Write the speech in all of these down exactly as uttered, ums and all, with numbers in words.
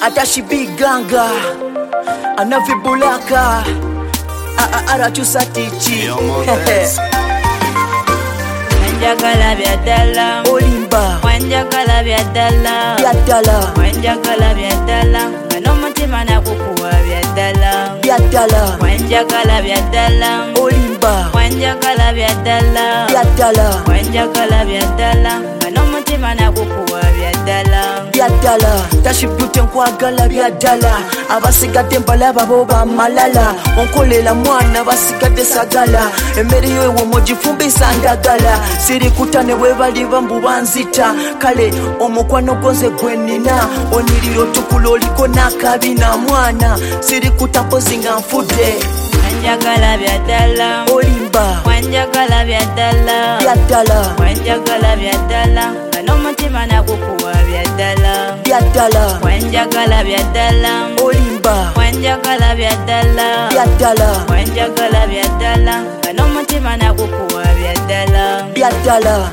Atashi biganga anavibulaka aratusatichi Wanjagala byadala olimba wanjagala byadala byadala wanjagala byadala ngano mutima nakukuwa byadala byadala wanjagala byadala olimba wanjagala byadala byadala wanjagala byadala ngano mutima nakukuwa byadala byadala tashibute nkwagala byadala abasigadde mbalaba bo bamalala onkolela mwana basigadde sagala emmere yo ewo mugifumbisa ndagala sirikutane bwe bali bambu banzita kale omukwano goze gwenina oniriro tukula oliko nakabina mwana sirikuta mpozi nga nfudde wanjagala byadala olimba wanjagala byadala byadala wanjagala byadala ngano mutima nakukuwa byadala byadala wanjagala byadala olimba wanjagala byadala byadala wanjagala byadala ngano mutima nakukuwa byadala byadala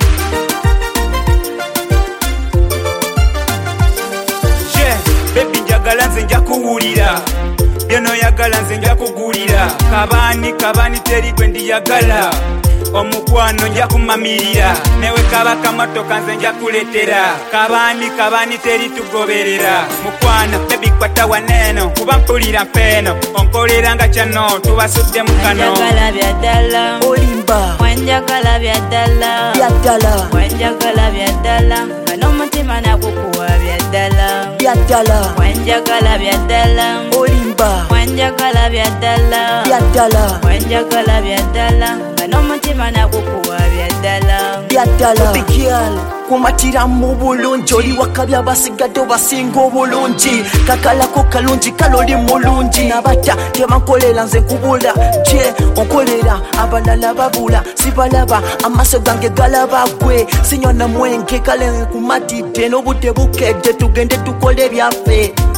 yeah, baby njagala nze nja kuwulira byenoyagala nze nja kugulira kabani kabani teri gwe ndiyagala omukwano nja kumamirira newe kaba kamotoka nze nja kuletera kabani kabani teri tugoberera mukwana bebi kwata waneno kuba mpulira mpeno onkolera nga kyano tubasudde mukano wanjagala byadala olimba wanjagala byadala byadala wanjagala byadala ngano mutima nakukuwa byadala byadala wanjagala byadala olimba wanjagala byadala byadala wanjagala byadala ngano mutima nakukuwa byadala byadala bigyal kumatira mu bulungi oli wakabya basigadde basinga obulungi kakalako kalungi kaloli mulungi nabata tebankolera nze nkubula je onkolera abalala babula sibalaba amaso gange galaba gwe sinywa na mwenge kale nkumatidde n'obudde bukedde tugende tukole byaffe